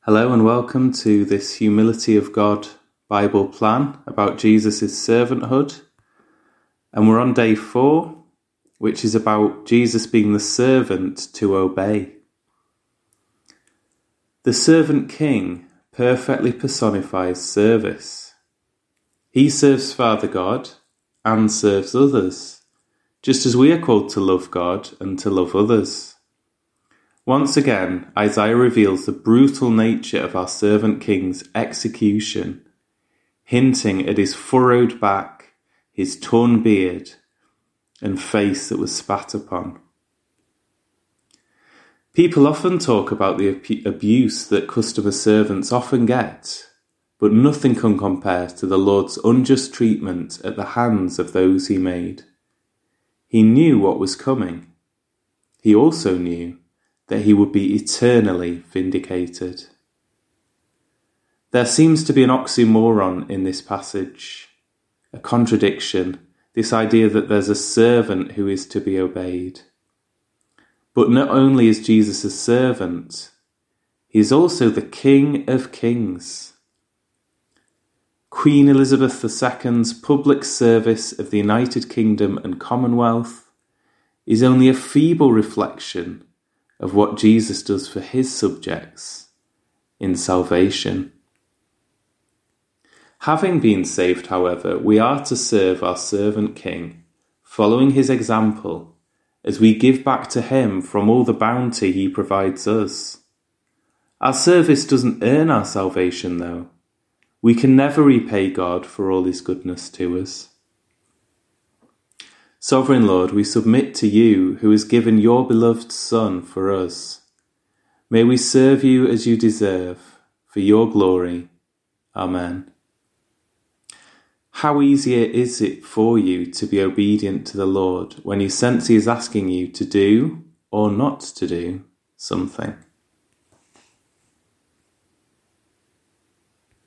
Hello and welcome to this Humility of God Bible plan about Jesus' servanthood. And we're on day 4, which is about Jesus being the servant to obey. The servant king perfectly personifies service. He serves Father God and serves others, just as we are called to love God and to love others. Once again, Isaiah reveals the brutal nature of our servant king's execution, hinting at his furrowed back, his torn beard, and face that was spat upon. People often talk about the abuse that customer servants often get, but nothing can compare to the Lord's unjust treatment at the hands of those he made. He knew what was coming. He also knew that he would be eternally vindicated. There seems to be an oxymoron in this passage, a contradiction, this idea that there's a servant who is to be obeyed. But not only is Jesus a servant, he is also the King of Kings. Queen Elizabeth II's public service of the United Kingdom and Commonwealth is only a feeble reflection of what Jesus does for his subjects in salvation. Having been saved, however, we are to serve our servant king, following his example, as we give back to him from all the bounty he provides us. Our service doesn't earn our salvation, though. We can never repay God for all his goodness to us. Sovereign Lord, we submit to you who has given your beloved Son for us. May we serve you as you deserve, for your glory. Amen. How easy is it for you to be obedient to the Lord when you sense he is asking you to do or not to do something?